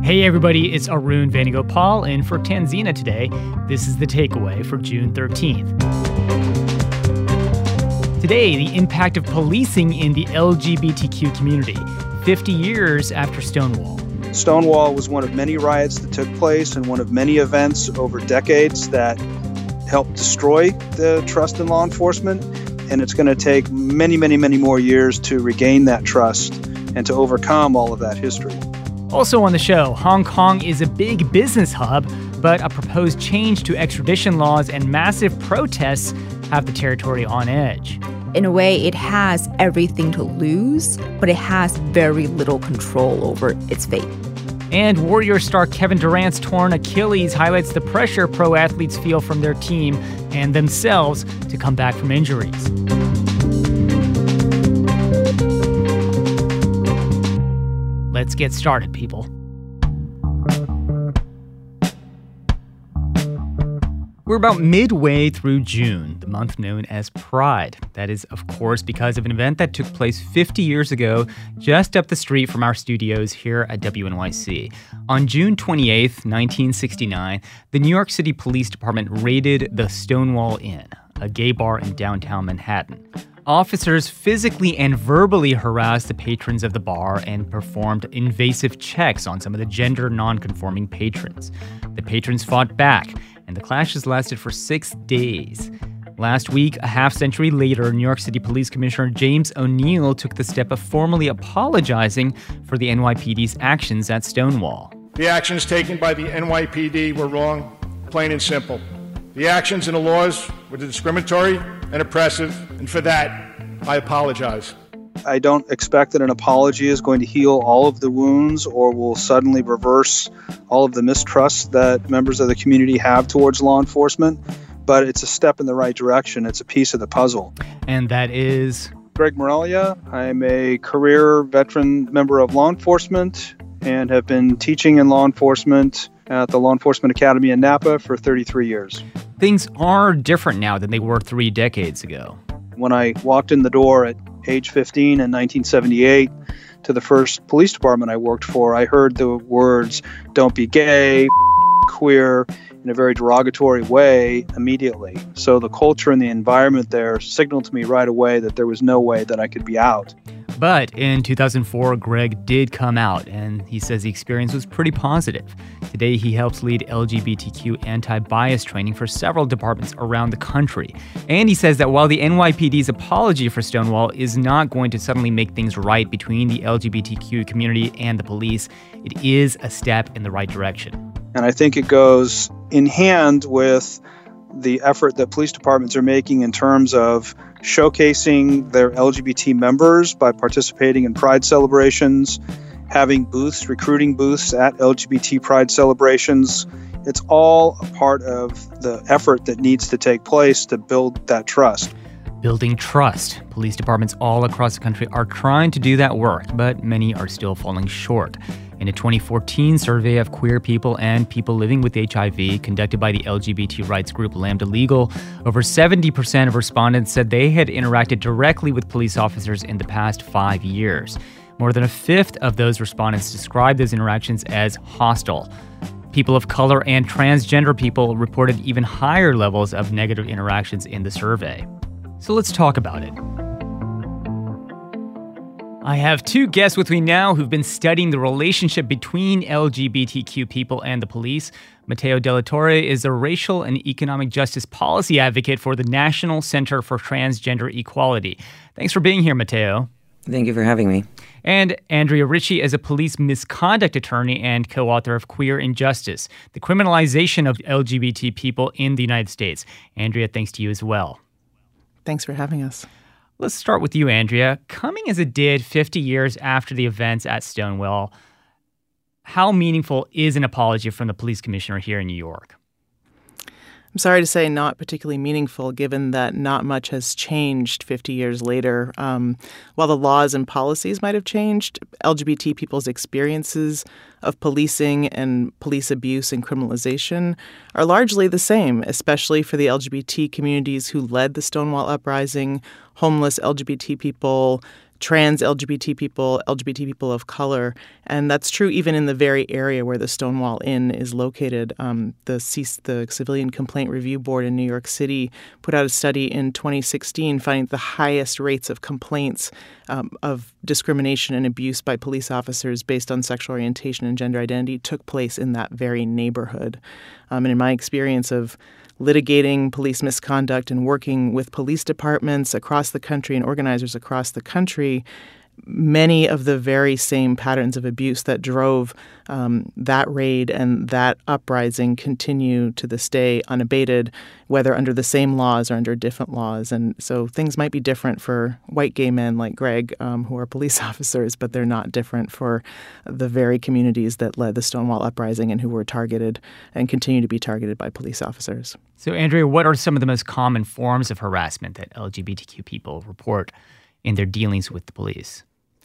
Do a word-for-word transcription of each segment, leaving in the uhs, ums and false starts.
Hey everybody, it's Arun Venugopal, and for Tanzina today, this is the takeaway for June thirteenth. Today, the impact of policing in the L G B T Q community, fifty years after Stonewall. Stonewall was one of many riots that took place and one of many events over decades that helped destroy the trust in law enforcement, and it's going to take many, many, many more years to regain that trust and to overcome all of that history. Also on the show, Hong Kong is a big business hub, but a proposed change to extradition laws and massive protests have the territory on edge. In a way, it has everything to lose, but it has very little control over its fate. And Warrior star Kevin Durant's torn Achilles highlights the pressure pro athletes feel from their team and themselves to come back from injuries. Let's get started, people. We're about midway through June, the month known as Pride. That is, of course, because of an event that took place fifty years ago, just up the street from our studios here at W N Y C. On June twenty-eighth, nineteen sixty-nine, the New York City Police Department raided the Stonewall Inn, a gay bar in downtown Manhattan. Officers physically and verbally harassed the patrons of the bar and performed invasive checks on some of the gender non-conforming patrons. The patrons fought back, and the clashes lasted for six days. Last week, a half-century later, New York City Police Commissioner James O'Neill took the step of formally apologizing for the N Y P D's actions at Stonewall. The actions taken by the N Y P D were wrong, plain and simple. The actions and the laws were discriminatory and oppressive, and for that, I apologize. I don't expect that an apology is going to heal all of the wounds or will suddenly reverse all of the mistrust that members of the community have towards law enforcement, but it's a step in the right direction. It's a piece of the puzzle. And that is? Greg Morelia. I'm a career veteran member of law enforcement and have been teaching in law enforcement at the Law Enforcement Academy in Napa for thirty-three years. Things are different now than they were three decades ago. When I walked in the door at age fifteen in nineteen seventy-eight to the first police department I worked for, I heard the words, "Don't be gay," "queer," in a very derogatory way immediately. So the culture and the environment there signaled to me right away that there was no way that I could be out. But in two thousand four, Greg did come out, and he says the experience was pretty positive. Today, he helps lead L G B T Q anti-bias training for several departments around the country. And he says that while the N Y P D's apology for Stonewall is not going to suddenly make things right between the L G B T Q community and the police, it is a step in the right direction. And I think it goes in hand with the effort that police departments are making in terms of showcasing their L G B T members by participating in Pride celebrations, having booths, recruiting booths at L G B T Pride celebrations. It's all a part of the effort that needs to take place to build that trust. Building trust. Police departments all across the country are trying to do that work, but many are still falling short. In a twenty fourteen survey of queer people and people living with H I V conducted by the L G B T rights group Lambda Legal, over seventy percent of respondents said they had interacted directly with police officers in the past five years. More than a fifth of those respondents described those interactions as hostile. People of color and transgender people reported even higher levels of negative interactions in the survey. So let's talk about it. I have two guests with me now who've been studying the relationship between L G B T Q people and the police. Matteo Della Torre is a racial and economic justice policy advocate for the National Center for Transgender Equality. Thanks for being here, Matteo. Thank you for having me. And Andrea Ritchie is a police misconduct attorney and co-author of Queer Injustice, the criminalization of L G B T people in the United States. Andrea, thanks to you as well. Thanks for having us. Let's start with you, Andrea. Coming as it did fifty years after the events at Stonewall, how meaningful is an apology from the police commissioner here in New York? I'm sorry to say not particularly meaningful, given that not much has changed fifty years later. Um, while the laws and policies might have changed, L G B T people's experiences of policing and police abuse and criminalization are largely the same, especially for the L G B T communities who led the Stonewall Uprising, homeless L G B T people, trans L G B T people, L G B T people of color. And that's true even in the very area where the Stonewall Inn is located. Um, the, C- the Civilian Complaint Review Board in New York City put out a study in twenty sixteen finding the highest rates of complaints um, of discrimination and abuse by police officers based on sexual orientation and gender identity took place in that very neighborhood. Um, and in my experience of litigating police misconduct and working with police departments across the country and organizers across the country, many of the very same patterns of abuse that drove um, that raid and that uprising continue to this day unabated, whether under the same laws or under different laws. And so things might be different for white gay men like Greg, um, who are police officers, but they're not different for the very communities that led the Stonewall uprising and who were targeted and continue to be targeted by police officers. So, Andrea, what are some of the most common forms of harassment that L G B T Q people report in their dealings with the police?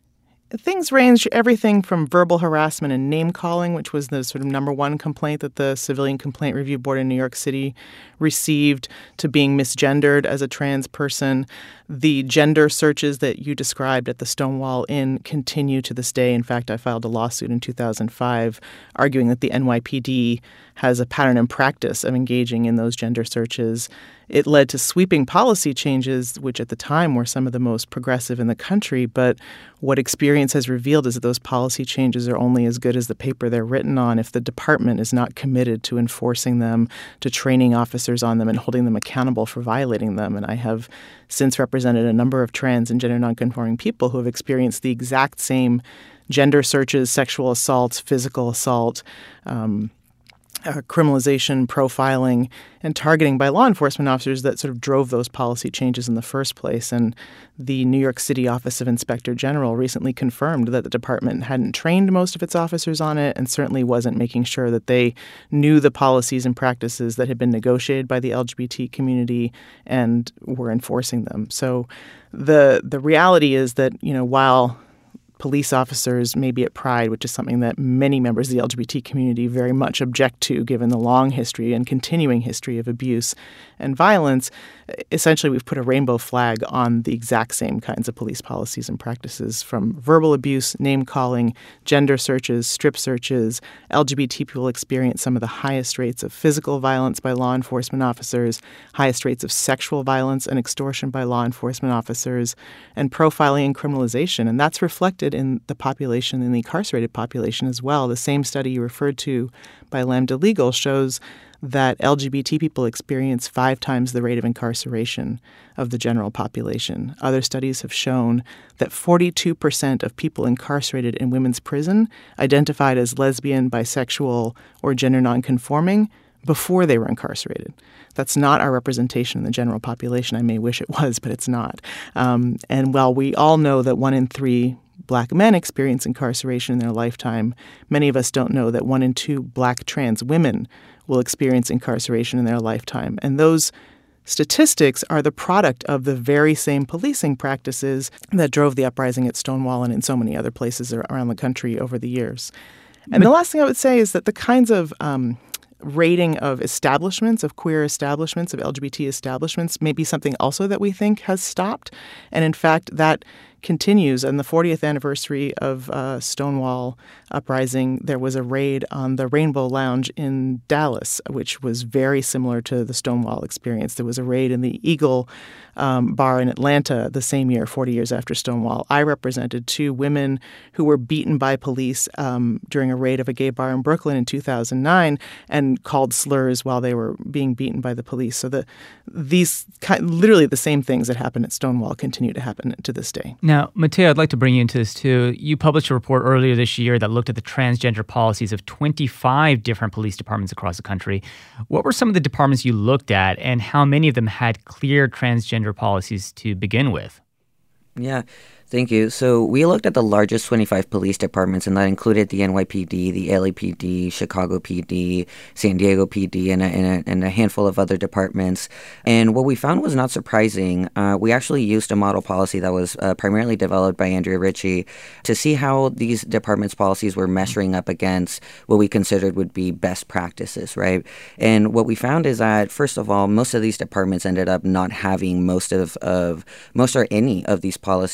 Things range everything from verbal harassment and name-calling, which was the sort of number one complaint that the Civilian Complaint Review Board in New York City received, to being misgendered as a trans person. The gender searches that you described at the Stonewall Inn continue to this day. In fact, I filed a lawsuit in two thousand five arguing that the N Y P D has a pattern and practice of engaging in those gender searches. It led to sweeping policy changes, which at the time were some of the most progressive in the country. But what experience has revealed is that those policy changes are only as good as the paper they're written on if the department is not committed to enforcing them, to training officers on them, and holding them accountable for violating them. And I have since represented a number of trans and gender nonconforming people who have experienced the exact same gender searches, sexual assaults, physical assault, um, Uh, criminalization, profiling, and targeting by law enforcement officers that sort of drove those policy changes in the first place. And the New York City Office of Inspector General recently confirmed that the department hadn't trained most of its officers on it and certainly wasn't making sure that they knew the policies and practices that had been negotiated by the L G B T community and were enforcing them. So the the reality is that, you know, while police officers may be at Pride, which is something that many members of the L G B T community very much object to, given the long history and continuing history of abuse and violence. Essentially, we've put a rainbow flag on the exact same kinds of police policies and practices, from verbal abuse, name-calling, gender searches, strip searches. L G B T people experience some of the highest rates of physical violence by law enforcement officers, highest rates of sexual violence and extortion by law enforcement officers, and profiling and criminalization. And that's reflected in the population, in the incarcerated population as well. The same study you referred to by Lambda Legal shows that L G B T people experience five times the rate of incarceration of the general population. Other studies have shown that forty-two percent of people incarcerated in women's prison identified as lesbian, bisexual, or gender nonconforming before they were incarcerated. That's not our representation in the general population. I may wish it was, but it's not. Um, and while we all know that one in three Black men experience incarceration in their lifetime, many of us don't know that one in two Black trans women will experience incarceration in their lifetime. And those statistics are the product of the very same policing practices that drove the uprising at Stonewall and in so many other places around the country over the years. And the last thing I would say is that the kinds of um, rating of establishments, of queer establishments, of L G B T establishments, may be something also that we think has stopped. And in fact, that continues. On the fortieth anniversary of uh, Stonewall uprising, there was a raid on the Rainbow Lounge in Dallas, which was very similar to the Stonewall experience. There was a raid in the Eagle um, bar in Atlanta the same year, forty years after Stonewall. I represented two women who were beaten by police um, during a raid of a gay bar in Brooklyn in two thousand nine and called slurs while they were being beaten by the police. So the these literally the same things that happened at Stonewall continue to happen to this day. Now, Mateo, I'd like to bring you into this too. You published a report earlier this year that looked at the transgender policies of twenty-five different police departments across the country. What were some of the departments you looked at, and how many of them had clear transgender policies to begin with? Yeah. Thank you. So we looked at the largest twenty-five police departments, and that included the N Y P D, the L A P D, Chicago P D, San Diego P D, and a, and a, and a handful of other departments. And what we found was not surprising. Uh, we actually used a model policy that was uh, primarily developed by Andrea Ritchie to see how these departments' policies were measuring up against what we considered would be best practices, right? And what we found is that, first of all, most of these departments ended up not having most of, of most or any of these policies in place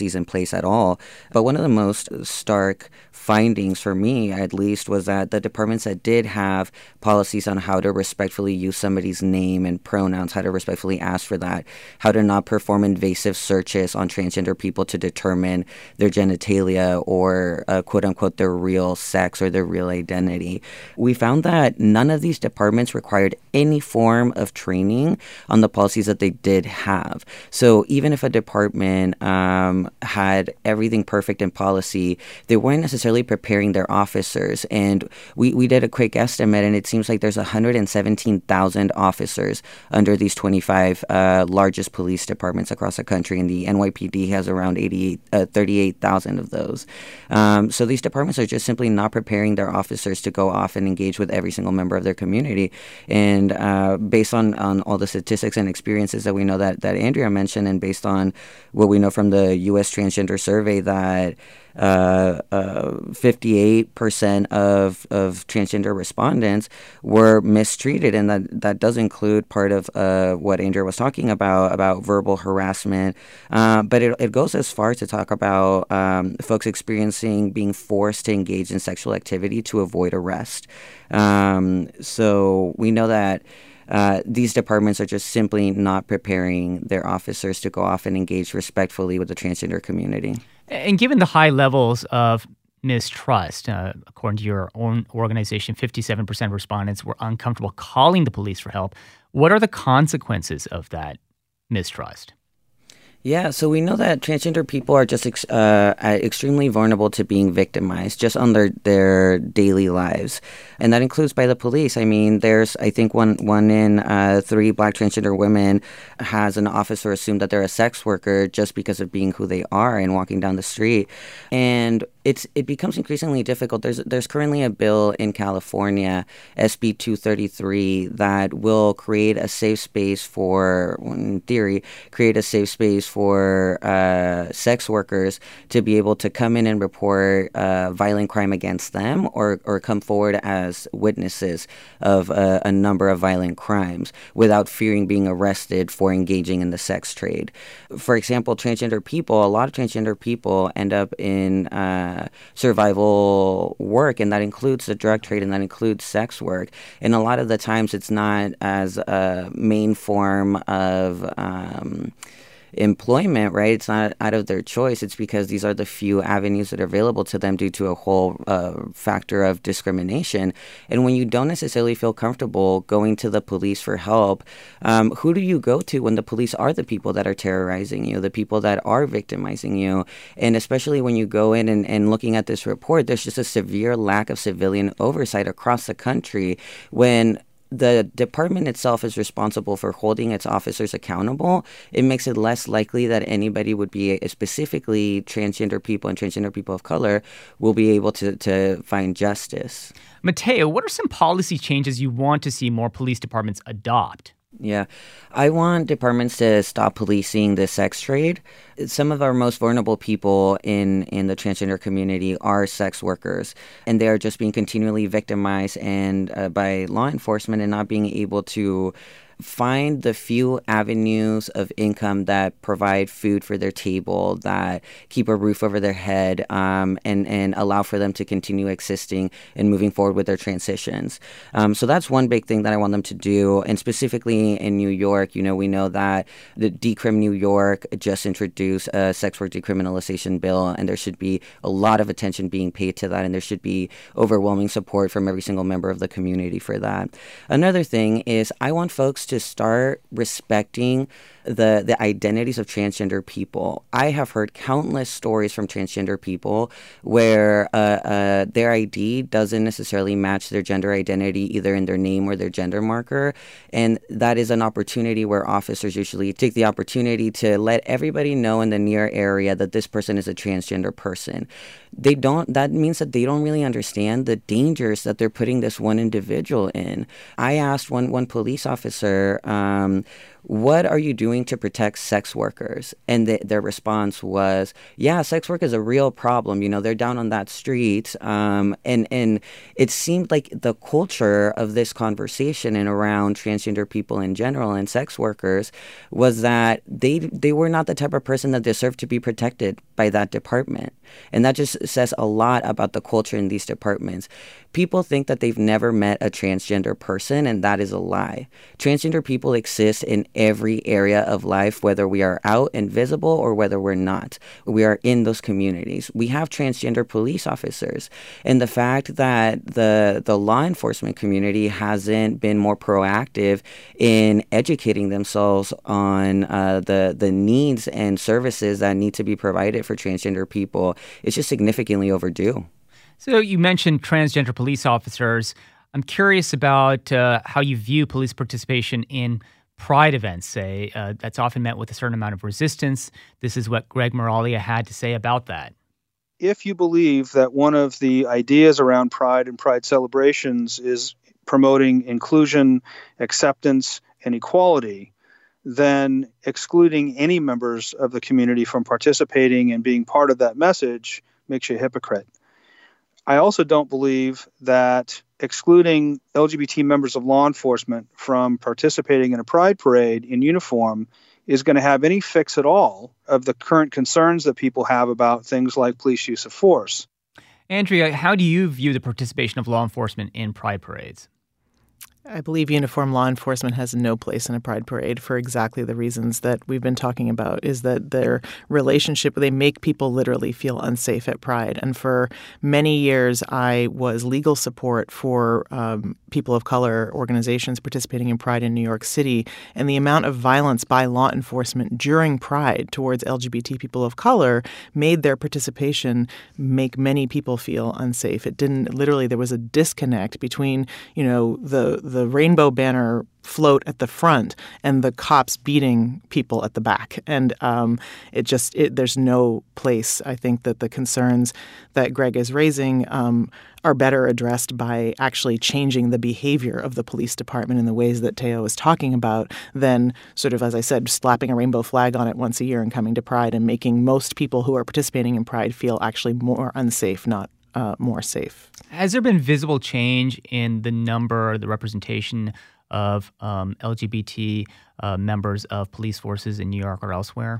place at all. But one of the most stark findings for me, at least, was that the departments that did have policies on how to respectfully use somebody's name and pronouns, how to respectfully ask for that, how to not perform invasive searches on transgender people to determine their genitalia or uh, quote unquote their real sex or their real identity. We found that none of these departments required any form of training on the policies that they did have. So even if a department um, had everything perfect in policy, they weren't necessarily preparing their officers. And we, we did a quick estimate, and it seems like there's one hundred seventeen thousand officers under these twenty-five uh, largest police departments across the country, and the N Y P D has around eighty-eight, uh, thirty-eight thousand of those. Um, so these departments are just simply not preparing their officers to go off and engage with every single member of their community. And uh, based on, on all the statistics and experiences that we know that, that Andrea mentioned, and based on what we know from the U S Transgender Survey, that Uh, uh, fifty-eight percent of, of transgender respondents were mistreated, and that, that does include part of uh, what Andrea was talking about, about verbal harassment. Uh, but it, it goes as far to talk about um, folks experiencing being forced to engage in sexual activity to avoid arrest. Um, so we know that Uh, these departments are just simply not preparing their officers to go off and engage respectfully with the transgender community. And given the high levels of mistrust, uh, according to your own organization, fifty-seven percent of respondents were uncomfortable calling the police for help. What are the consequences of that mistrust? Yeah, so we know that transgender people are just ex- uh, extremely vulnerable to being victimized just on their, their daily lives. And that includes by the police. I mean, there's, I think, one one in uh, three Black transgender women has an officer assume that they're a sex worker just because of being who they are and walking down the street. And it's it becomes increasingly difficult. There's there's currently a bill in California, S B two thirty-three, that will create a safe space for, in theory, create a safe space for uh, sex workers to be able to come in and report uh, violent crime against them, or, or come forward as witnesses of a, a number of violent crimes without fearing being arrested for engaging in the sex trade. For example, transgender people, a lot of transgender people end up in uh, survival work, and that includes the drug trade, and that includes sex work. And a lot of the times it's not as a main form of um, employment, right? It's not out of their choice. It's because these are the few avenues that are available to them due to a whole uh, factor of discrimination. And when you don't necessarily feel comfortable going to the police for help, um, who do you go to when the police are the people that are terrorizing you, the people that are victimizing you? And especially when you go in and, and looking at this report, there's just a severe lack of civilian oversight across the country when the department itself is responsible for holding its officers accountable. It makes it less likely that anybody would be, specifically transgender people and transgender people of color, will be able to, to find justice. Mateo, what are some policy changes you want to see more police departments adopt? Yeah, I want departments to stop policing the sex trade. Some of our most vulnerable people in, in the transgender community are sex workers, and they are just being continually victimized and uh, by law enforcement and not being able to find the few avenues of income that provide food for their table, that keep a roof over their head, um, and, and allow for them to continue existing and moving forward with their transitions. Um, so that's one big thing that I want them to do. And specifically in New York, you know, we know that the Decrim New York just introduced a sex work decriminalization bill, and there should be a lot of attention being paid to that, and there should be overwhelming support from every single member of the community for that. Another thing is I want folks to start respecting the the identities of transgender people. I have heard countless stories from transgender people where uh, uh, their I D doesn't necessarily match their gender identity, either in their name or their gender marker. And that is an opportunity where officers usually take the opportunity to let everybody know in the near area that this person is a transgender person. They don't, that means that they don't really understand the dangers that they're putting this one individual in. I asked one, one police officer, um, what are you doing to protect sex workers? And the, their response was, yeah, sex work is a real problem. You know, they're down on that street. Um, and, and it seemed like the culture of this conversation and around transgender people in general and sex workers was that they they were not the type of person that deserved to be protected by that department. And that just says a lot about the culture in these departments. People think that they've never met a transgender person, and that is a lie. Transgender people exist in every area of life, whether we are out and visible or whether we're not. We are in those communities. We have transgender police officers. And the fact that the the law enforcement community hasn't been more proactive in educating themselves on uh, the, the needs and services that need to be provided for transgender people is just significantly overdue. So you mentioned transgender police officers. I'm curious about uh, how you view police participation in pride events, say. Uh, that's often met with a certain amount of resistance. This is what Greg Moralia had to say about that. If you believe that one of the ideas around pride and pride celebrations is promoting inclusion, acceptance, and equality, then excluding any members of the community from participating and being part of that message makes you a hypocrite. I also don't believe that excluding L G B T members of law enforcement from participating in a pride parade in uniform is going to have any fix at all of the current concerns that people have about things like police use of force. Andrea, how do you view the participation of law enforcement in pride parades? I believe uniformed law enforcement has no place in a pride parade for exactly the reasons that we've been talking about, is that their relationship, they make people literally feel unsafe at pride. And for many years, I was legal support for um, people of color organizations participating in pride in New York City. And the amount of violence by law enforcement during pride towards L G B T people of color made their participation make many people feel unsafe. It didn't, literally, there was a disconnect between, you know, the, the the rainbow banner float at the front and the cops beating people at the back. And um, it just, it, there's no place. I think that the concerns that Greg is raising um, are better addressed by actually changing the behavior of the police department in the ways that Teo is talking about than sort of, as I said, slapping a rainbow flag on it once a year and coming to Pride and making most people who are participating in Pride feel actually more unsafe, not Uh, more safe. Has there been visible change in the number or the representation of um, L G B T uh, members of police forces in New York or elsewhere?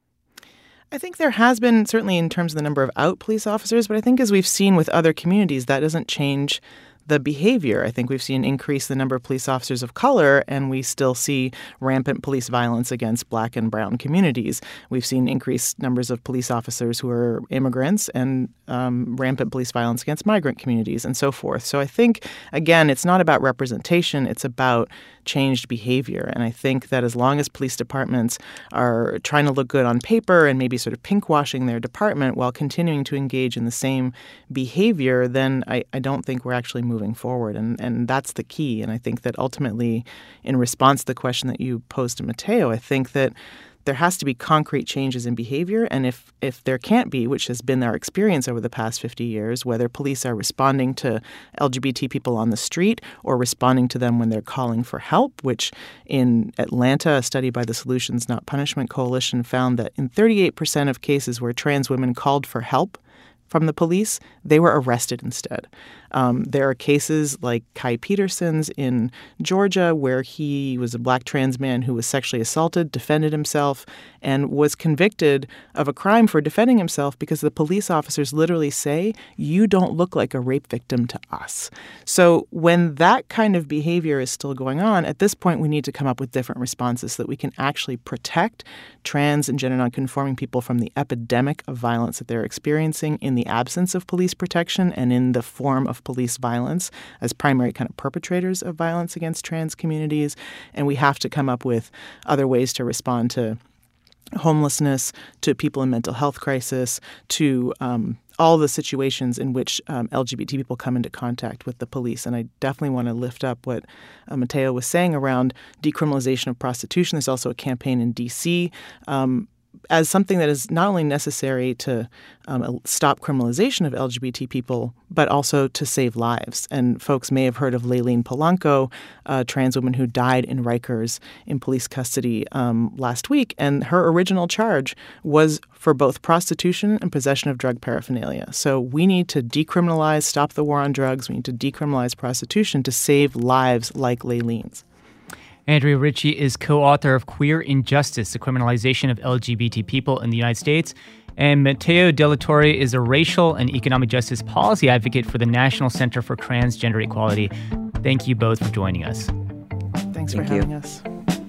I think there has been, certainly in terms of the number of out police officers, but I think as we've seen with other communities, that doesn't change the behavior. I think we've seen an increase in the number of police officers of color, and we still see rampant police violence against Black and brown communities. We've seen increased numbers of police officers who are immigrants and um, rampant police violence against migrant communities and so forth. So I think, again, it's not about representation. It's about changed behavior. And I think that as long as police departments are trying to look good on paper and maybe sort of pinkwashing their department while continuing to engage in the same behavior, then I, I don't think we're actually moving forward. And, and that's the key. And I think that ultimately, in response to the question that you posed to Mateo, I think that there has to be concrete changes in behavior. And if, if there can't be, which has been our experience over the past fifty years, whether police are responding to L G B T people on the street or responding to them when they're calling for help, which in Atlanta, a study by the Solutions Not Punishment Coalition found that in thirty-eight percent of cases where trans women called for help from the police, they were arrested instead. Um, there are cases like Kai Peterson's in Georgia where he was a Black trans man who was sexually assaulted, defended himself, and was convicted of a crime for defending himself because the police officers literally say, "You don't look like a rape victim to us." So when that kind of behavior is still going on, at this point we need to come up with different responses so that we can actually protect trans and gender nonconforming people from the epidemic of violence that they're experiencing in the absence of police protection and in the form of police violence as primary kind of perpetrators of violence against trans communities. And we have to come up with other ways to respond to homelessness, to people in mental health crisis, to um, all the situations in which um, L G B T people come into contact with the police. And I definitely want to lift up what uh, Mateo was saying around decriminalization of prostitution. There's also a campaign in D C um, as something that is not only necessary to um, stop criminalization of L G B T people, but also to save lives. And folks may have heard of Layleen Polanco, a trans woman who died in Rikers in police custody um, last week. And her original charge was for both prostitution and possession of drug paraphernalia. So we need to decriminalize, stop the war on drugs. We need to decriminalize prostitution to save lives like Layleen's. Andrea Ritchie is co-author of Queer Injustice, the Criminalization of L G B T People in the United States. And Matteo Della Torre is a racial and economic justice policy advocate for the National Center for Transgender Equality. Thank you both for joining us. Thanks Thank for you. having us.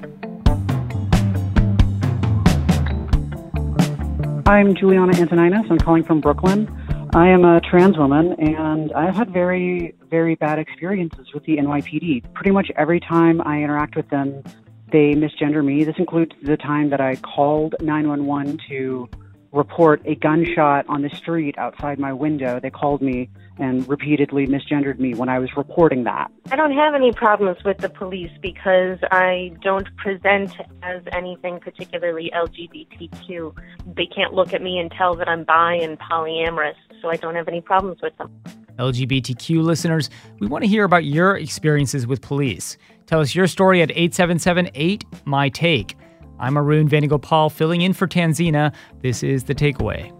I'm Juliana Antoninas. I'm calling from Brooklyn. I am a trans woman, and I've had very, very bad experiences with the N Y P D. Pretty much every time I interact with them, they misgender me. This includes the time that I called nine one one to report a gunshot on the street outside my window. They called me and repeatedly misgendered me when I was reporting that. I don't have any problems with the police because I don't present as anything particularly L G B T Q. They can't look at me and tell that I'm bi and polyamorous, so I don't have any problems with them. L G B T Q listeners, we want to hear about your experiences with police. Tell us your story at eight seven seven eight, M Y Take. I'm Arun Venugopal filling in for Tanzina. This is The Takeaway.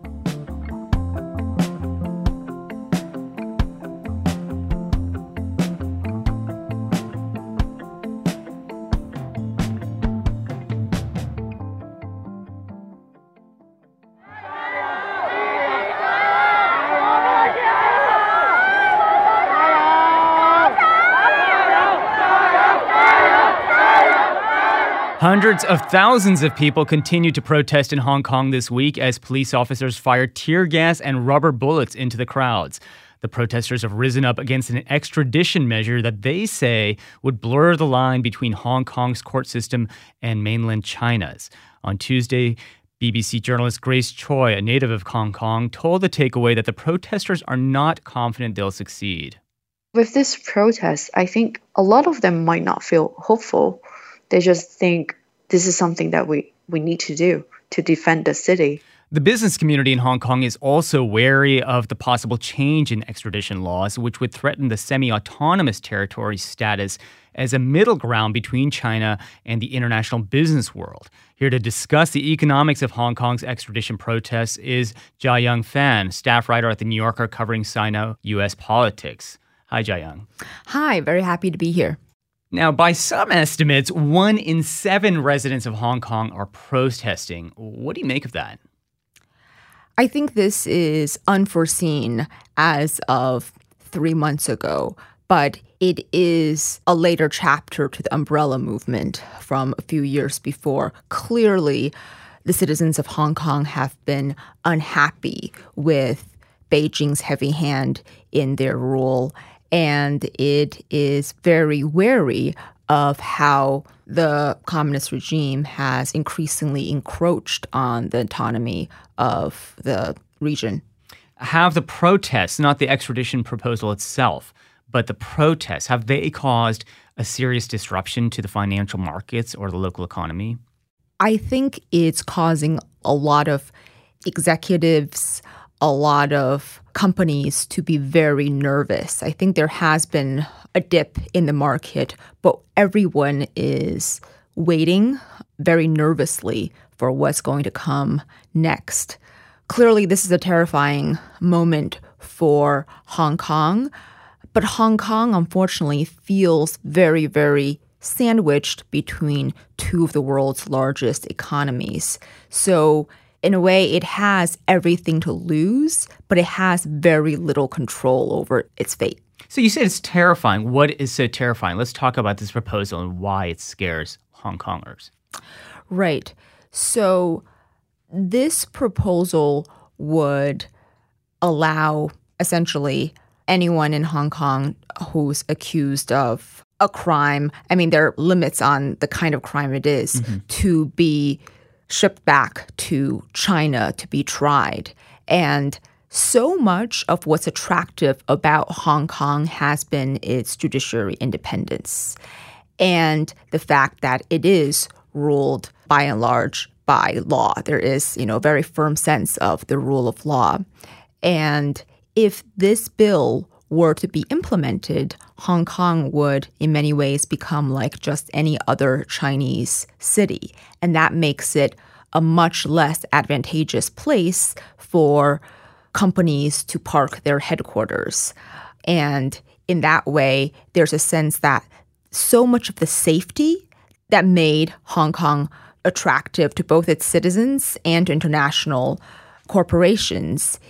Hundreds of thousands of people continue to protest in Hong Kong this week as police officers fired tear gas and rubber bullets into the crowds. The protesters have risen up against an extradition measure that they say would blur the line between Hong Kong's court system and mainland China's. On Tuesday, B B C journalist Grace Choi, a native of Hong Kong, told The Takeaway that the protesters are not confident they'll succeed. With this protest, I think a lot of them might not feel hopeful. They just think this is something that we, we need to do to defend the city. The business community in Hong Kong is also wary of the possible change in extradition laws, which would threaten the semi-autonomous territory's status as a middle ground between China and the international business world. Here to discuss the economics of Hong Kong's extradition protests is Jiayang Fan, staff writer at The New Yorker covering Sino-U S politics. Hi, Jiayang. Hi, very happy to be here. Now, by some estimates, one in seven residents of Hong Kong are protesting. What do you make of that? I think this is unforeseen as of three months ago, but it is a later chapter to the umbrella movement from a few years before. Clearly, the citizens of Hong Kong have been unhappy with Beijing's heavy hand in their rule, and it is very wary of how the communist regime has increasingly encroached on the autonomy of the region. Have the protests, not the extradition proposal itself, but the protests, have they caused a serious disruption to the financial markets or the local economy? I think it's causing a lot of executives, a lot of companies to be very nervous. I think there has been a dip in the market, but everyone is waiting very nervously for what's going to come next. Clearly, this is a terrifying moment for Hong Kong, but Hong Kong, unfortunately, feels very, very sandwiched between two of the world's largest economies. So in a way, it has everything to lose, but it has very little control over its fate. So you said it's terrifying. What is so terrifying? Let's talk about this proposal and why it scares Hong Kongers. Right. So this proposal would allow essentially anyone in Hong Kong who's accused of a crime, I mean, there are limits on the kind of crime it is, mm-hmm. to be shipped back to China to be tried. And so much of what's attractive about Hong Kong has been its judiciary independence and the fact that it is ruled by and large by law. There is, you know, a very firm sense of the rule of law. And if this bill were to be implemented, Hong Kong would in many ways become like just any other Chinese city. And that makes it a much less advantageous place for companies to park their headquarters. And in that way, there's a sense that so much of the safety that made Hong Kong attractive to both its citizens and to international corporations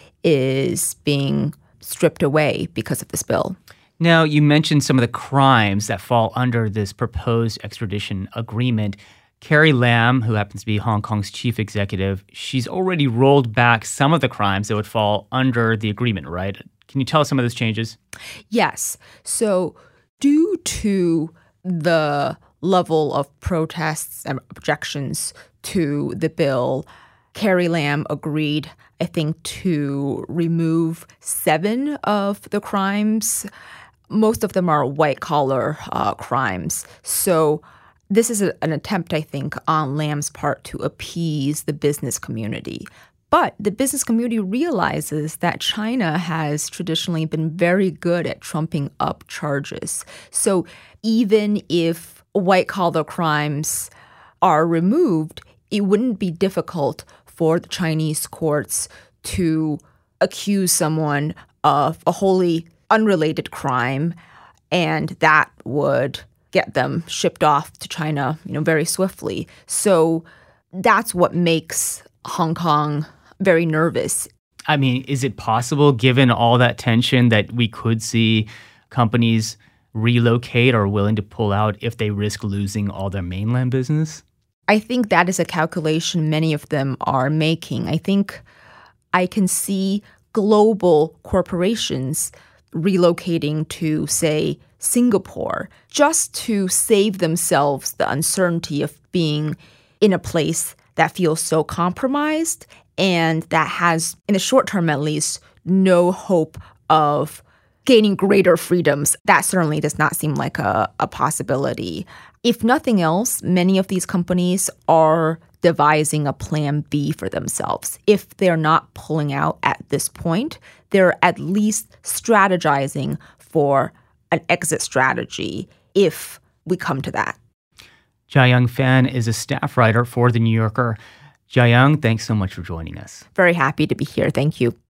is being stripped away because of this bill. Now, you mentioned some of the crimes that fall under this proposed extradition agreement. Carrie Lam, who happens to be Hong Kong's chief executive, she's already rolled back some of the crimes that would fall under the agreement, right? Can you tell us some of those changes? Yes. So due to the level of protests and objections to the bill, Carrie Lam agreed, I think, to remove seven of the crimes. Most of them are white-collar uh, crimes. So this is a, an attempt, I think, on Lam's part to appease the business community. But the business community realizes that China has traditionally been very good at trumping up charges. So even if white-collar crimes are removed, it wouldn't be difficult for the Chinese courts to accuse someone of a wholly unrelated crime, and that would get them shipped off to China, you know, very swiftly. So that's what makes Hong Kong very nervous. I mean, is it possible, given all that tension, that we could see companies relocate or willing to pull out if they risk losing all their mainland business? I think that is a calculation many of them are making. I think I can see global corporations relocating to, say, Singapore just to save themselves the uncertainty of being in a place that feels so compromised and that has, in the short term at least, no hope of gaining greater freedoms. That certainly does not seem like a, a possibility. If nothing else, many of these companies are devising a plan B for themselves. If they're not pulling out at this point, they're at least strategizing for an exit strategy if we come to that. Jiayang Fan is a staff writer for The New Yorker. Jiayang, thanks so much for joining us. Very happy to be here. Thank you.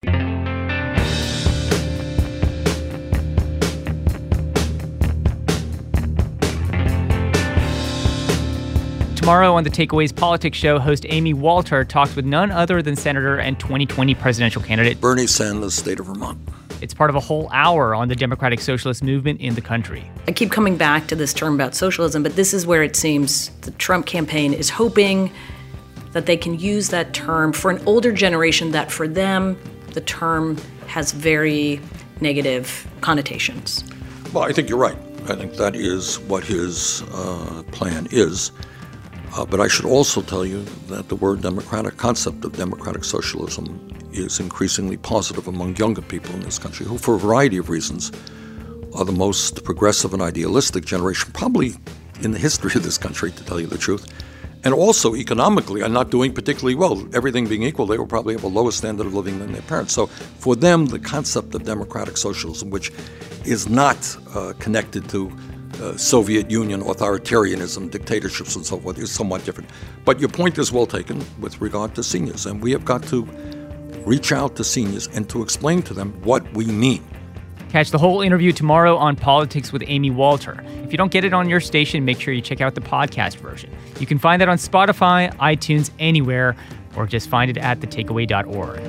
Tomorrow on the Takeaways Politics Show, host Amy Walter talks with none other than Senator and twenty twenty presidential candidate Bernie Sanders, state of Vermont. It's part of a whole hour on the democratic socialist movement in the country. I keep coming back to this term about socialism, but this is where it seems the Trump campaign is hoping that they can use that term for an older generation that for them, the term has very negative connotations. Well, I think you're right. I think that is what his uh, plan is. Uh, but I should also tell you that the word democratic, concept of democratic socialism, is increasingly positive among younger people in this country, who, for a variety of reasons, are the most progressive and idealistic generation, probably in the history of this country, to tell you the truth. And also, economically, are not doing particularly well. Everything being equal, they will probably have a lower standard of living than their parents. So for them, the concept of democratic socialism, which is not uh, connected to Uh, Soviet Union authoritarianism, dictatorships, and so forth, is somewhat different. But your point is well taken with regard to seniors, and we have got to reach out to seniors and to explain to them what we mean. Catch the whole interview tomorrow on Politics with Amy Walter. If you don't get it on your station, make sure you check out the podcast version. You can find that on Spotify, iTunes, anywhere, or just find it at the takeaway dot org.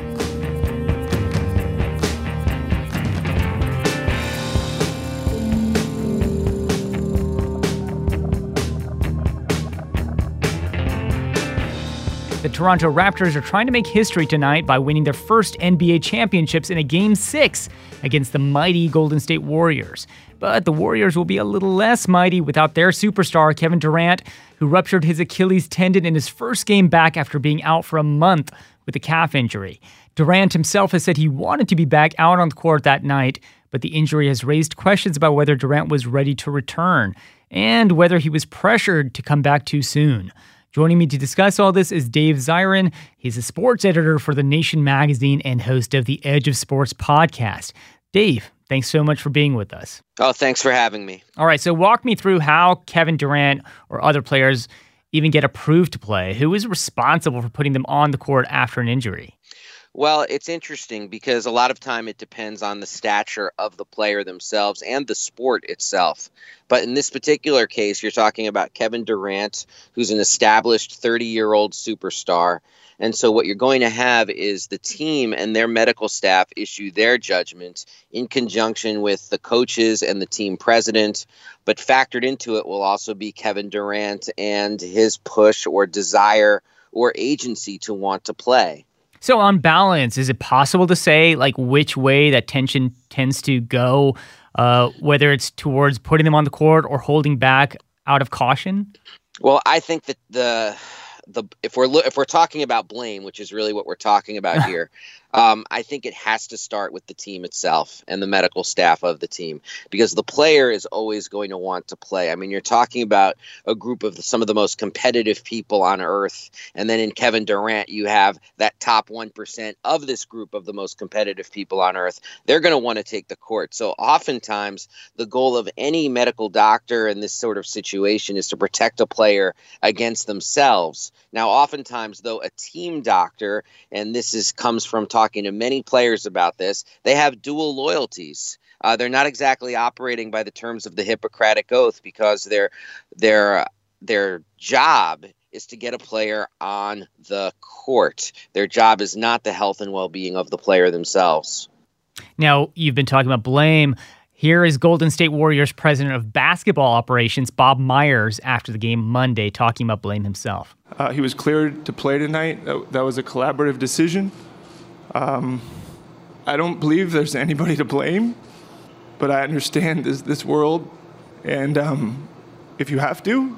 The Toronto Raptors are trying to make history tonight by winning their first N B A championships in a Game six against the mighty Golden State Warriors. But the Warriors will be a little less mighty without their superstar, Kevin Durant, who ruptured his Achilles tendon in his first game back after being out for a month with a calf injury. Durant himself has said he wanted to be back out on the court that night, but the injury has raised questions about whether Durant was ready to return and whether he was pressured to come back too soon. Joining me to discuss all this is Dave Zirin. He's a sports editor for The Nation magazine and host of the Edge of Sports podcast. Dave, thanks so much for being with us. Oh, thanks for having me. All right, so walk me through how Kevin Durant or other players even get approved to play. Who is responsible for putting them on the court after an injury? Well, it's interesting because a lot of time it depends on the stature of the player themselves and the sport itself. But in this particular case, you're talking about Kevin Durant, who's an established thirty-year-old superstar. And so what you're going to have is the team and their medical staff issue their judgment in conjunction with the coaches and the team president. But factored into it will also be Kevin Durant and his push or desire or agency to want to play. So on balance, is it possible to say like which way that tension tends to go, uh, whether it's towards putting them on the court or holding back out of caution? Well, I think that the the if we're lo- if we're talking about blame, which is really what we're talking about here, um, I think it has to start with the team itself and the medical staff of the team, because the player is always going to want to play. I mean, you're talking about a group of the, some of the most competitive people on earth. And then in Kevin Durant, you have that top one percent of this group of the most competitive people on earth. They're going to want to take the court. So oftentimes the goal of any medical doctor in this sort of situation is to protect a player against themselves. Now, oftentimes, though, a team doctor, and this is comes from talking to many players about this, they have dual loyalties. Uh, they're not exactly operating by the terms of the Hippocratic Oath, because their their their job is to get a player on the court. Their job is not the health and well-being of the player themselves. Now, you've been talking about blame. Here is Golden State Warriors president of basketball operations, Bob Myers, after the game Monday, talking about blame himself. Uh, he was cleared to play tonight. That, that was a collaborative decision. Um, I don't believe there's anybody to blame, but I understand this, this world. And um, if you have to,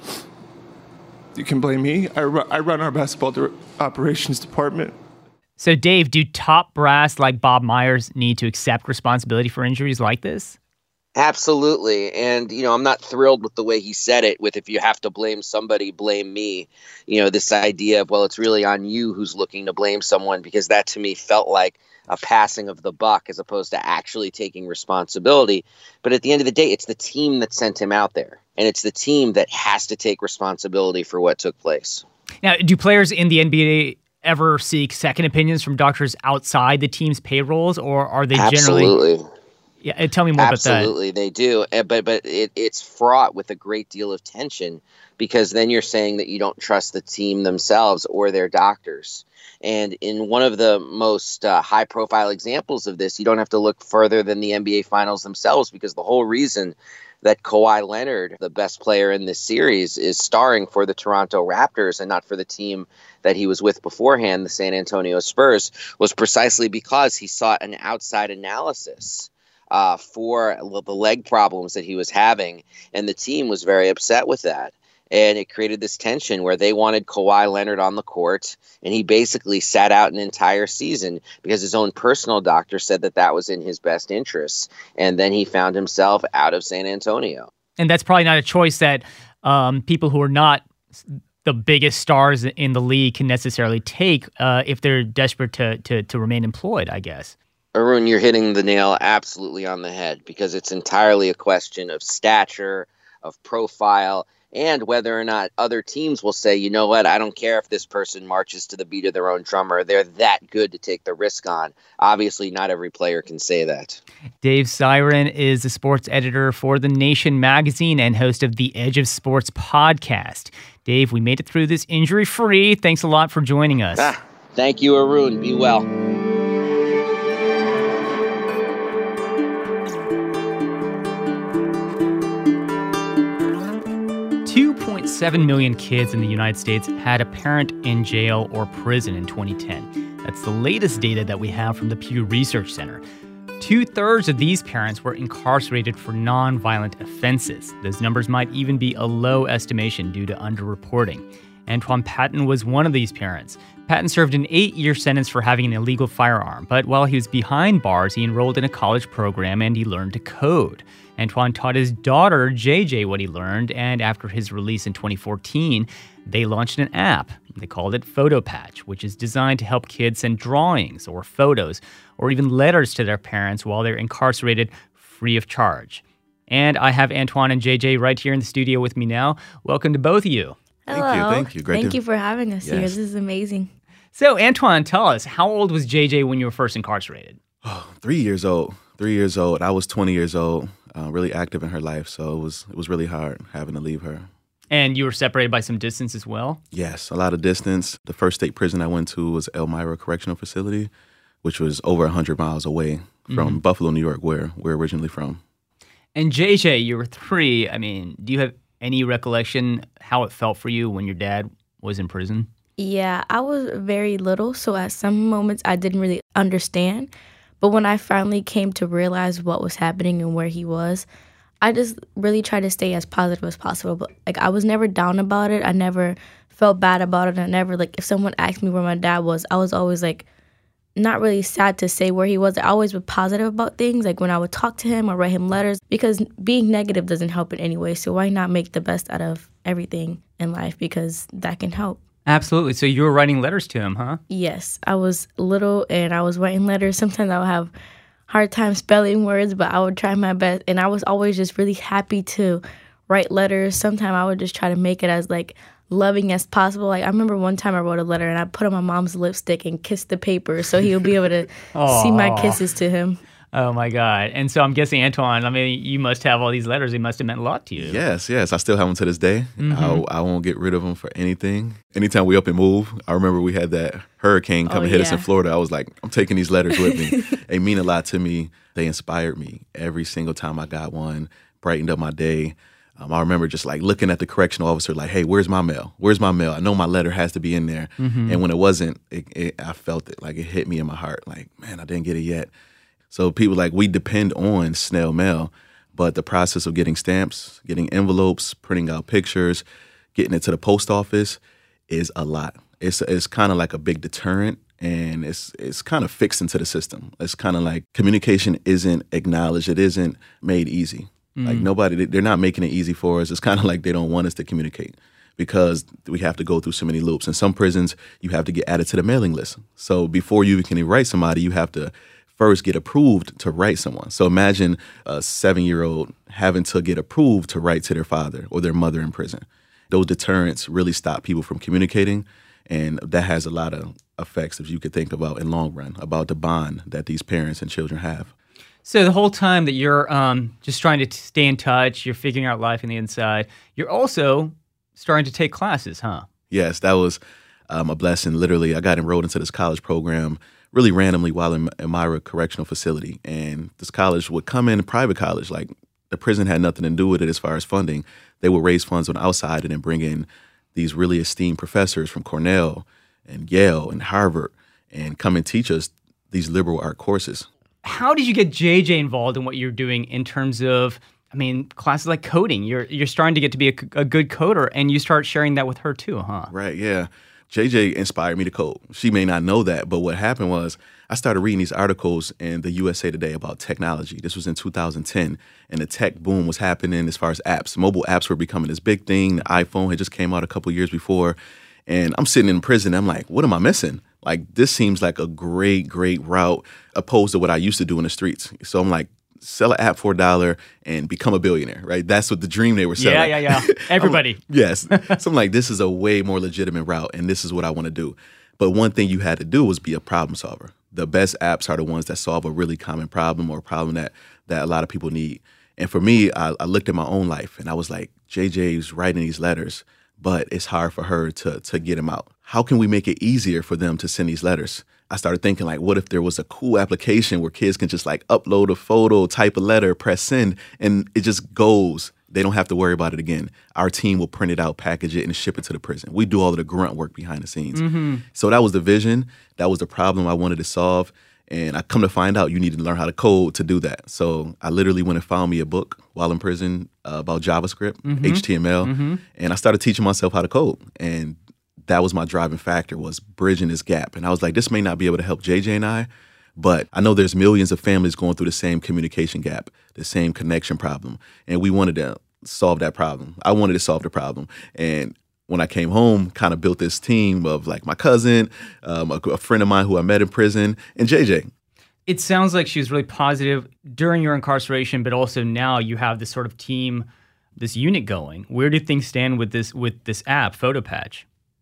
you can blame me. I, ru- I run our basketball de- operations department. So, Dave, do top brass like Bob Myers need to accept responsibility for injuries like this? Absolutely. And, you know, I'm not thrilled with the way he said it with, if you have to blame somebody, blame me. You know, this idea of, well, it's really on you who's looking to blame someone, because that to me felt like a passing of the buck as opposed to actually taking responsibility. But at the end of the day, it's the team that sent him out there, and it's the team that has to take responsibility for what took place. Now, do players in the N B A ever seek second opinions from doctors outside the team's payrolls, or are they Absolutely. generally... Absolutely. Yeah, tell me more Absolutely, about that. Absolutely, they do. But but it, it's fraught with a great deal of tension, because then you're saying that you don't trust the team themselves or their doctors. And in one of the most uh, high-profile examples of this, you don't have to look further than the N B A Finals themselves, because the whole reason that Kawhi Leonard, the best player in this series, is starring for the Toronto Raptors and not for the team that he was with beforehand, the San Antonio Spurs, was precisely because he sought an outside analysis uh, for the leg problems that he was having, and the team was very upset with that. And it created this tension where they wanted Kawhi Leonard on the court, and he basically sat out an entire season because his own personal doctor said that that was in his best interests. And then he found himself out of San Antonio. And that's probably not a choice that um, people who are not the biggest stars in the league can necessarily take uh, if they're desperate to, to to remain employed, I guess. Arun, you're hitting the nail absolutely on the head, because it's entirely a question of stature, of profile, and whether or not other teams will say, you know what, I don't care if this person marches to the beat of their own drummer. They're that good to take the risk on. Obviously, not every player can say that. Dave Zirin is a sports editor for The Nation magazine and host of the Edge of Sports podcast. Dave, we made it through this injury-free. Thanks a lot for joining us. Ah, thank you, Arun. Be well. two point seven million kids in the United States had a parent in jail or prison in twenty ten. That's the latest data that we have from the Pew Research Center. Two-thirds of these parents were incarcerated for nonviolent offenses. Those numbers might even be a low estimation due to underreporting. Antoine Patton was one of these parents. Patton served an eight-year sentence for having an illegal firearm, but while he was behind bars, he enrolled in a college program and he learned to code. Antoine taught his daughter, J J, what he learned, and after his release in twenty fourteen, they launched an app. They called it PhotoPatch, which is designed to help kids send drawings or photos or even letters to their parents while they're incarcerated free of charge. And I have Antoine and J J right here in the studio with me now. Welcome to both of you. Hello. Thank you. Thank you. Great Thank to... you for having us yes. here. This is amazing. So, Antoine, tell us, how old was J J when you were first incarcerated? Oh, three years old. Three years old. I was twenty years old, uh, really active in her life, so it was it was really hard having to leave her. And you were separated by some distance as well? Yes, a lot of distance. The first state prison I went to was Elmira Correctional Facility, which was over one hundred miles away from mm-hmm. Buffalo, New York, where we're originally from. And J J, you were three. I mean, do you have any recollection how it felt for you when your dad was in prison? Yeah, I was very little, so at some moments I didn't really understand. But when I finally came to realize what was happening and where he was, I just really tried to stay as positive as possible. But like, I was never down about it. I never felt bad about it. I never, like, if someone asked me where my dad was, I was always like, not really sad to say where he was. I always was positive about things, like when I would talk to him or write him letters, because being negative doesn't help in any way. So why not make the best out of everything in life, because that can help. Absolutely. So you were writing letters to him, huh? Yes. I was little and I was writing letters. Sometimes I would have hard time spelling words, but I would try my best. And I was always just really happy to write letters. Sometimes I would just try to make it as like loving as possible. Like I remember one time I wrote a letter and I put on my mom's lipstick and kissed the paper so he would be able to see my kisses to him. Oh my God. And so I'm guessing, Antoine, I mean, you must have all these letters. They must have meant a lot to you. Yes, yes. I still have them to this day. Mm-hmm. I, I won't get rid of them for anything. Anytime we up and move, I remember we had that hurricane come oh, and hit yeah. us in Florida. I was like, I'm taking these letters with me. They mean a lot to me. They inspired me every single time I got one, brightened up my day. Um, I remember just like looking at the correctional officer like, hey, where's my mail? Where's my mail? I know my letter has to be in there. Mm-hmm. And when it wasn't, it, it, I felt it. Like it hit me in my heart. Like, man, I didn't get it yet. So people like, we depend on snail mail, but the process of getting stamps, getting envelopes, printing out pictures, getting it to the post office is a lot. It's it's kind of like a big deterrent, and it's it's kind of fixed into the system. It's kind of like communication isn't acknowledged. It isn't made easy. Mm. Like nobody, they're not making it easy for us. It's kind of like they don't want us to communicate because we have to go through so many loops. In some prisons, you have to get added to the mailing list. So before you can write somebody, you have to first get approved to write someone. So imagine a seven-year-old having to get approved to write to their father or their mother in prison. Those deterrents really stop people from communicating, and that has a lot of effects, if you could think about in long run, about the bond that these parents and children have. So the whole time that you're um, just trying to stay in touch, you're figuring out life on the inside, you're also starting to take classes, huh? Yes, that was um, a blessing. Literally, I got enrolled into this college program really randomly while in Elmira Correctional Facility. And this college would come in, a private college, like the prison had nothing to do with it as far as funding. They would raise funds on the outside and then bring in these really esteemed professors from Cornell and Yale and Harvard and come and teach us these liberal art courses. How did you get J J involved in what you're doing in terms of, I mean, classes like coding? You're you're starting to get to be a, a good coder, and you start sharing that with her too, huh? Right, yeah. J J inspired me to code. She may not know that, but what happened was I started reading these articles in the U S A Today about technology. This was in two thousand ten, and the tech boom was happening as far as apps. Mobile apps were becoming this big thing. The iPhone had just came out a couple years before, and I'm sitting in prison. I'm like, what am I missing? Like, this seems like a great, great route opposed to what I used to do in the streets. So I'm like, sell an app for a dollar and become a billionaire, right? That's what the dream they were selling. Yeah, yeah, yeah. Everybody. Yes. So I'm like, this is a way more legitimate route, and this is what I want to do. But one thing you had to do was be a problem solver. The best apps are the ones that solve a really common problem or a problem that, that a lot of people need. And for me, I, I looked at my own life, and I was like, J J's writing these letters, but it's hard for her to to get them out. How can we make it easier for them to send these letters? I started thinking, like, what if there was a cool application where kids can just like upload a photo, type a letter, press send, and it just goes. They don't have to worry about it again. Our team will print it out, package it, and ship it to the prison. We do all of the grunt work behind the scenes. Mm-hmm. So that was the vision. That was the problem I wanted to solve. And I come to find out you need to learn how to code to do that. So I literally went and found me a book while in prison uh, about JavaScript, mm-hmm. H T M L, mm-hmm. and I started teaching myself how to code. And that was my driving factor, was bridging this gap. And I was like, this may not be able to help J J and I, but I know there's millions of families going through the same communication gap, the same connection problem. And we wanted to solve that problem. I wanted to solve the problem. And when I came home, kind of built this team of like my cousin, um, a, a friend of mine who I met in prison, and J J. It sounds like she was really positive during your incarceration, but also now you have this sort of team, this unit going. Where do things stand with this with this app, PhotoPatch?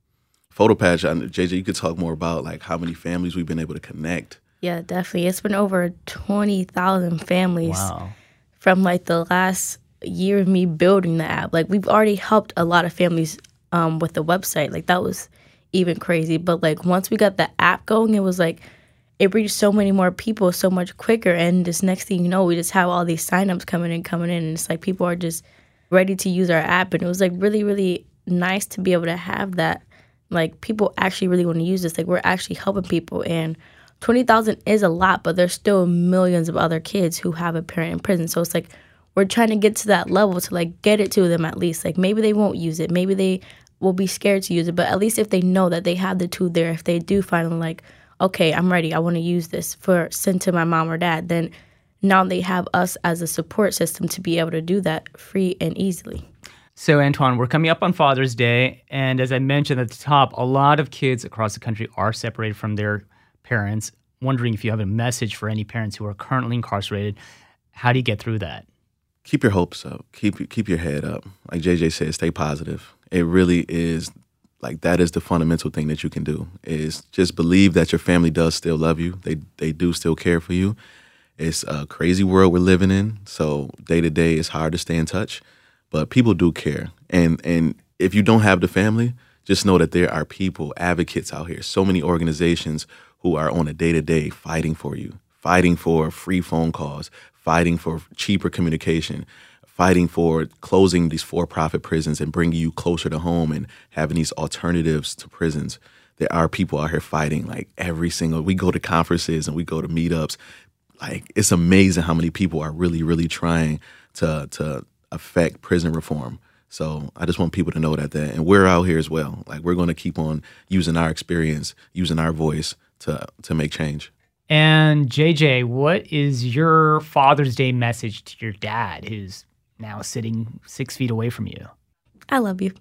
PhotoPatch, J J, you could talk more about like how many families we've been able to connect. Yeah, definitely. It's been over twenty thousand families wow. from like the last year of me building the app. Like we've already helped a lot of families um, with the website. Like that was even crazy. But like once we got the app going, it was like, it reached so many more people so much quicker. And this next thing you know, we just have all these signups coming in, coming in. And it's like people are just ready to use our app. And it was like really, really nice to be able to have that. Like people actually really want to use this. Like we're actually helping people. And twenty thousand is a lot, but there's still millions of other kids who have a parent in prison. So it's like we're trying to get to that level to like get it to them at least. Like maybe they won't use it. Maybe they will be scared to use it. But at least if they know that they have the tool there, if they do finally like, okay, I'm ready, I want to use this for send to my mom or dad, then now they have us as a support system to be able to do that free and easily. So, Antoine, we're coming up on Father's Day, and as I mentioned at the top, a lot of kids across the country are separated from their parents. Wondering if you have a message for any parents who are currently incarcerated. How do you get through that? Keep your hopes up. Keep keep your head up. Like J J said, stay positive. It really is. Like, that is the fundamental thing that you can do, is just believe that your family does still love you. They they do still care for you. It's a crazy world we're living in, so day to day it's hard to stay in touch, but people do care. And and if you don't have the family, just know that there are people, advocates out here, so many organizations who are on a day-to-day fighting for you, fighting for free phone calls, fighting for cheaper communication, fighting for closing these for-profit prisons and bringing you closer to home and having these alternatives to prisons. There are people out here fighting like every single, we go to conferences and we go to meetups. Like, it's amazing how many people are really, really trying to to affect prison reform. So I just want people to know that, that, and we're out here as well. Like, we're going to keep on using our experience, using our voice to to make change. And J J, what is your Father's Day message to your dad, who's now sitting six feet away from you? I love you.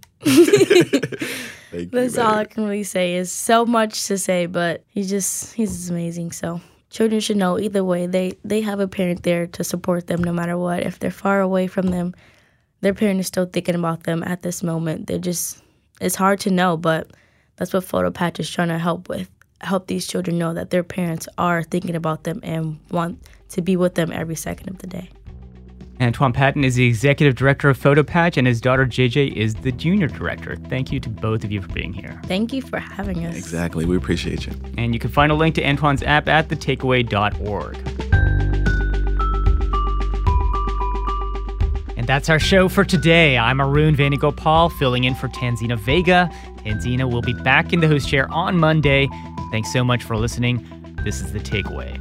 Thank That's you, all I can really say. Is so much to say, but he's just he's just amazing. So children should know either way, they they have a parent there to support them no matter what. If they're far away from them, their parent is still thinking about them at this moment. They're just, it's hard to know, but that's what PhotoPatch is trying to help with. Help these children know that their parents are thinking about them and want to be with them every second of the day. Antoine Patton is the executive director of PhotoPatch, and his daughter J J is the junior director. Thank you to both of you for being here. Thank you for having us. Exactly. We appreciate you. And you can find a link to Antoine's app at the takeaway dot org. And that's our show for today. I'm Arun Venugopal, filling in for Tanzina Vega. Tanzina will be back in the host chair on Monday. Thanks so much for listening. This is The Takeaway.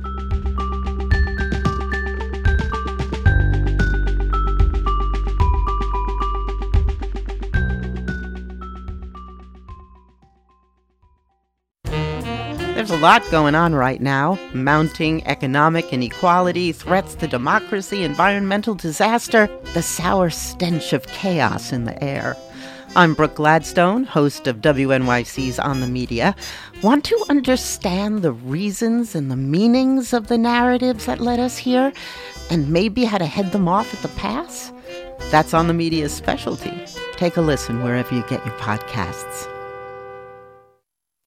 There's a lot going on right now. Mounting economic inequality, threats to democracy, environmental disaster, the sour stench of chaos in the air. I'm Brooke Gladstone, host of W N Y C's On the Media. Want to understand the reasons and the meanings of the narratives that led us here, and maybe how to head them off at the pass? That's On the Media's specialty. Take a listen wherever you get your podcasts.